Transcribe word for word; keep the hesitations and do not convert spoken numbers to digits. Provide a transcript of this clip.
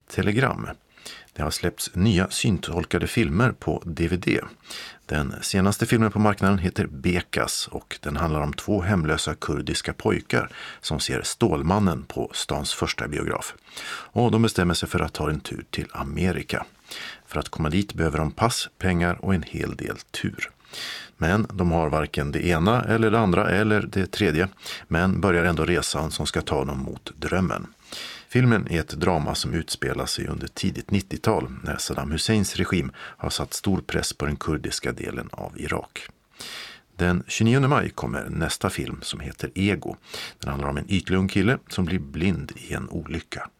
telegram. Det har släppts nya syntolkade filmer på D V D. Den senaste filmen på marknaden heter Bekas och den handlar om två hemlösa kurdiska pojkar som ser Stålmannen på stans första biograf. Och de bestämmer sig för att ta en tur till Amerika. För att komma dit behöver de pass, pengar och en hel del tur. Men de har varken det ena eller det andra eller det tredje, men börjar ändå resan som ska ta dem mot drömmen. Filmen är ett drama som utspelar sig under tidigt nittiotal när Saddam Husseins regim har satt stor press på den kurdiska delen av Irak. Den tjugonionde maj kommer nästa film som heter Ego. Den handlar om en ytlig ung kille som blir blind i en olycka.